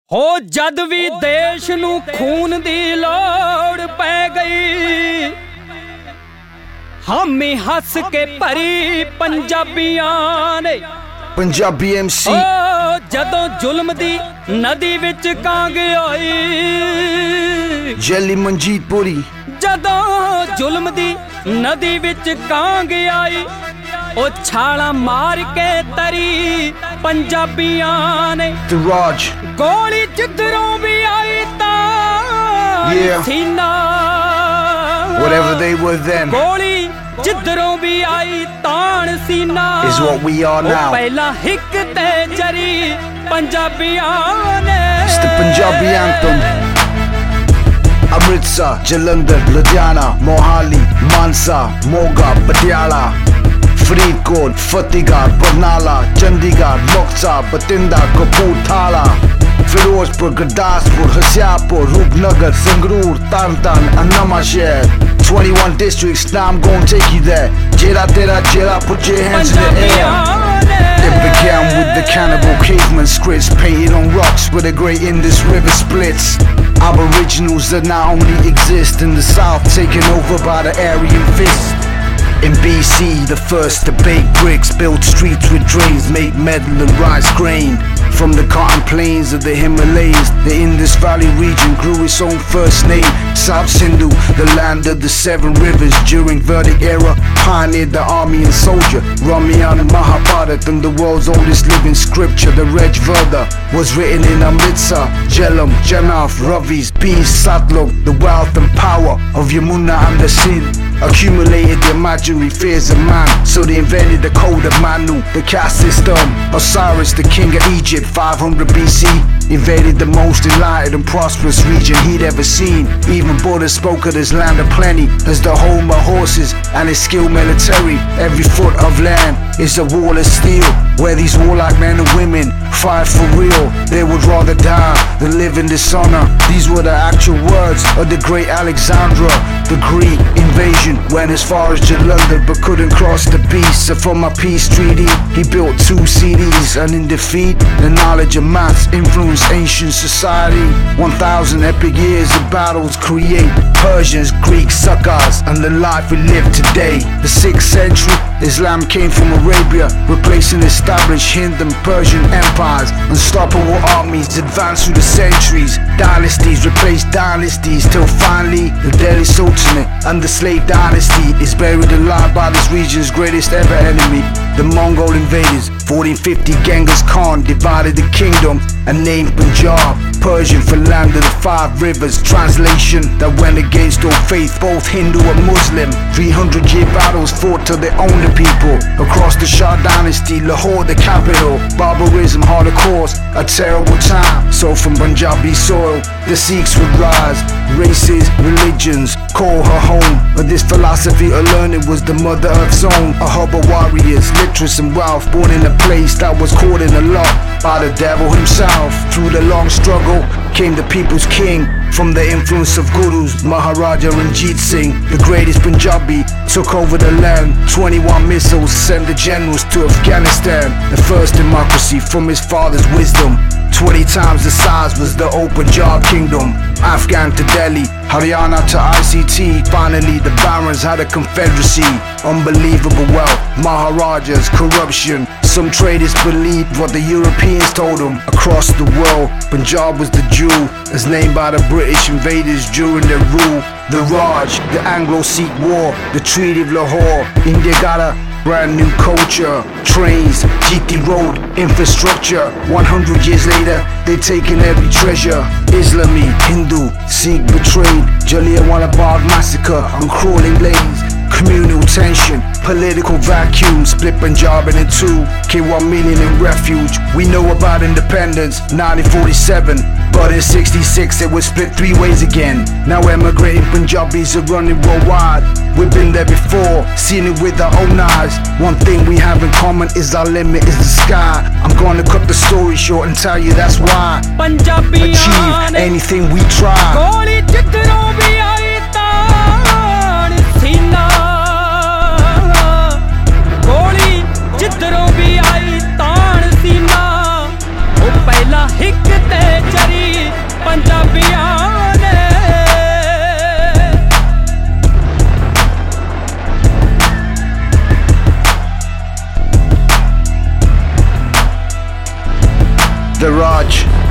हो जद भी देश नू खून दी लोड़ पै गई, हामी हस के भरी पंजाबियां ने। पंजाबी MC जदों जुल्म दी नदी विच कांग आई, जैली मंजीत पुरी। जदों जुल्म दी नदी विच कांग आई, ओ छाला मार के तरी पंजाबियां ने। The Raj गोली जिधरों भी आई तां सीना, whatever they were then, गोली जिधरों भी आई तान सीना is what we are now. पहला हिक ते जरी पंजाबियां ने। It's the Punjabi anthem. Amritsar, Jalandhar, Ludhiana, Mohali, Mansa, Moga, Patiala, Faridkot, Fatehgarh, Barnala, Chandigarh, Muktsar, Batinda, Kapurthala, Firozpur, Gurdaspur, Hoshiarpur, Rupnagar, Sangrur, Tarn and Namasher. 21 districts, now I'm gonna take you there. Jera tera jera, put your hands in the air. It began with the cannibal caveman scripts painted on rocks where the great Indus River splits. Aboriginals that now only exist in the south, taken over by the Aryan fist. In BC, the first to bake bricks, built streets with drains, made metal and rice grain. From the cotton plains of the Himalayas, the Indus Valley region grew its own first name. South Sindhu, the land of the seven rivers, during Vedic era, pioneered the army and soldier. Ramayana, Mahabharata, and the world's oldest living scripture, the Rig Veda, was written in Amritsar, Jhelum, Janav, Ravis, Bees, Satluj. The wealth and power of Yamuna and the Sindh accumulated the imaginary fears of man, so they invented the code of Manu, the caste system. Osiris, the king of Egypt, 500 BC, invaded the most enlightened and prosperous region he'd ever seen. Even Buddha spoke of this land of plenty as the home of horses and its skilled military. Every foot of land is a wall of steel, where these warlike men and women fight for real. They would rather die than live in dishonor. These were the actual words of the great Alexandra. The Greek invasion went as far as Jalandhar but couldn't cross the beast. So for my peace treaty, he built 2 cities, and in defeat, the knowledge of maths influenced ancient society. 1,000 epic years of battles create Persians, Greeks, Sakas, and the life we live today. The 6th century, Islam came from Arabia, replacing established Hind and Persian empires. Unstoppable armies advanced through the centuries. Dynasties replaced dynasties, till finally the Delhi Sultanate and the slave dynasty is buried alive by this region's greatest ever enemy, the Mongol invaders. 1450, Genghis Khan divided the kingdom and named Punjab, Persian for land of the 5 rivers. Translation that went against all faith, both Hindu and Muslim. 300-year battles fought till they owned the people. Across the Shah dynasty, Lahore the capital. Barbarism, holocaust, a terrible time. So from Punjabi soil, the Sikhs would rise. Races, religions, call her home. But this philosophy of learning was the Mother Earth's own. A hub of warriors, literacy and wealth, born in a place that was caught in a lot by the devil himself. Through the long struggle came the people's king. From the influence of gurus, Maharaja Ranjit Singh, the greatest Punjabi, took over the land. 21 missiles sent the generals to Afghanistan. The first democracy from his father's wisdom. 20 times the size was the old Punjab kingdom. Afghan to Delhi, Haryana to ICT. Finally the barons had a confederacy. Unbelievable wealth, Maharajas, corruption. Some traders believed what the Europeans told them. Across the world, Punjab was the jewel, as named by the British invaders during their rule. The Raj, the Anglo-Sikh War, the Treaty of Lahore. India got a brand new culture, trains, GT road, infrastructure. 100 years later, they've taken every treasure. Islami, Hindu, Sikh betrayed, Jallianwala Bagh massacre on crawling lanes. Communal tension, political vacuum, split Punjab into 2. K1 million in refuge. We know about independence, 1947, but in 66 it was split 3 ways again. Now emigrating Punjabis are running worldwide. We've been there before, seen it with our own eyes. One thing we have in common is our limit is the sky. I'm gonna cut the story short and tell you that's why. Achieve anything we try. जिधरों भी आई तान सीना, वो पहला हिक ते जरी The Raj.